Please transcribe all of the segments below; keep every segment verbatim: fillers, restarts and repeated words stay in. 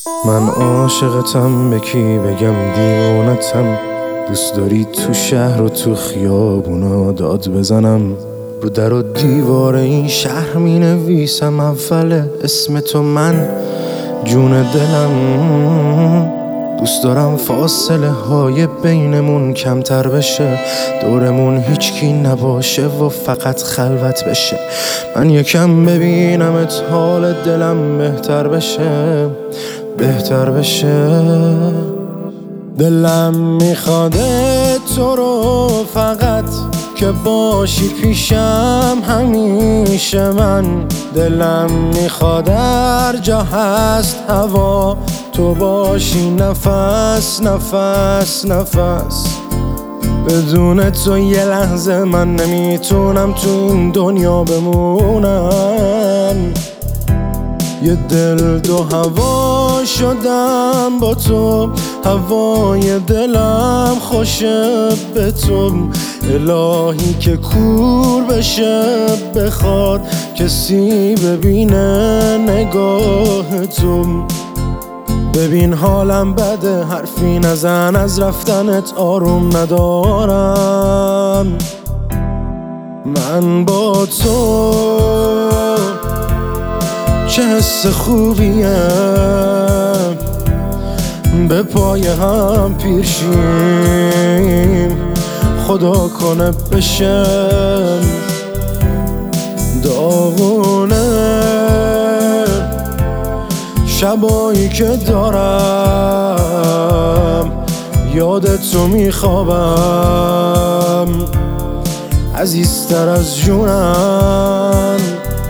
من عاشقتم، به کی بگم دیوانتم؟ دوست داری تو شهر و تو خیابونا داد بزنم؟ رو در و دیوار این شهر می نویسم اول اسم تو، من جون دلم. دوست دارم فاصله های بینمون کمتر بشه، دورمون هیچکی نباشه و فقط خلوت بشه. من یکم ببینمت، حال دلم بهتر بشه، بهتر بشه. دلم میخواده تو رو فقط که باشی پیشم همیشه. من دلم میخواد هر جا هست هوا تو باشی، نفس نفس نفس. بدون تو یه لحظه من نمیتونم تو این دنیا بمونم. یه دل دو هوا شدم با تو، هوای دلم خوشه به تو. الهی که کور بشه بخواد کسی ببینه نگاه تو. ببین حالم بده، حرفی نزن، از رفتنت آروم ندارم. من با تو چه حس خوبیه، به پای هم پیر شیم، خدا کنه بشم داغونه. شبایی که دارم یاد تو میخوابم، عزیزتر از جونم.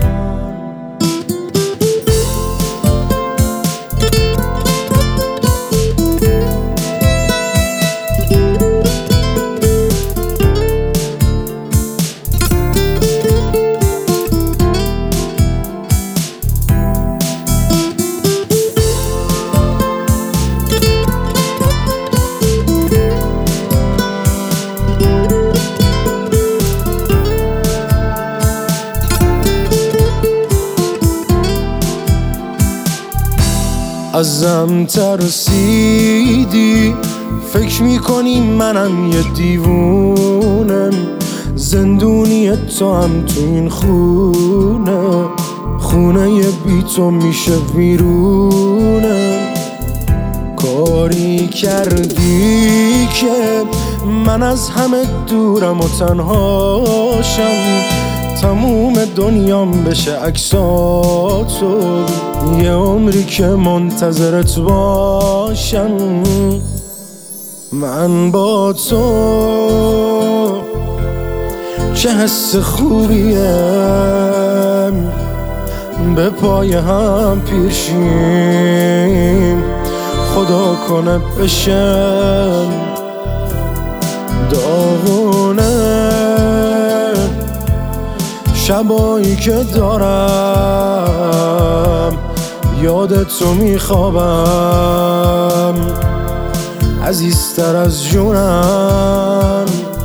ازم ترسیدی، فکر میکنی منم یه دیوونم. زندونی تو هم تو این خونه، خونه یه بی تو میشه ویرونه. کاری کردی که من از همه دورم و تنهاشم، تموم دنیام بشه عکساتو، یه عمری که منتظرت باشم. من با تو چه حس خوبیه، به پای هم پیر شیم، خدا کنه بشم داغونه. شبایی که دارم یاد تو میخوابم، عزیزتر از جونم.